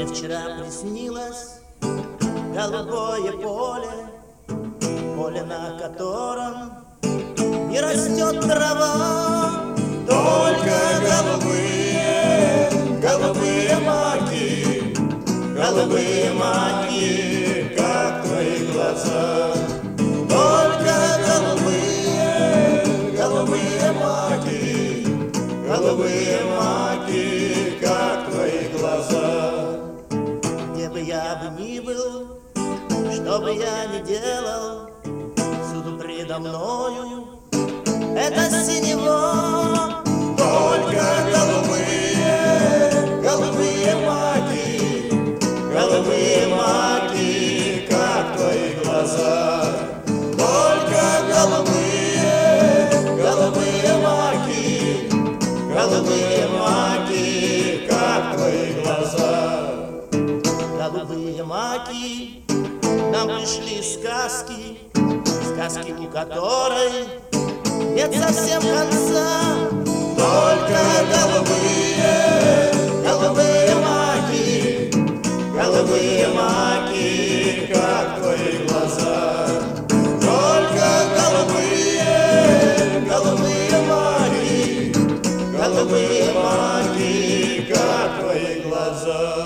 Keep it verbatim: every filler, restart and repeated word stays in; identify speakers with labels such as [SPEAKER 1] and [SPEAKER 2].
[SPEAKER 1] Мне вчера приснилось голубое поле, поле, на котором не растет трава, только голубые, голубые маки, голубые маки, как твои глаза. Только голубые, голубые маки, голубые маки, как твои глаза. Где бы я бы ни был, что бы я ни делал, всюду предо мною это синева. Только голубые, голубые маки, голубые маки, как твои глаза. Только голубые, голубые маки, голубые маки, как твои глаза. Голубые маки, нам пришли сказки, сказки, у которой нет совсем конца. Только голубые, голубые маки, голубые маки, как твои глаза. Только голубые, голубые маки, голубые маки, как твои глаза.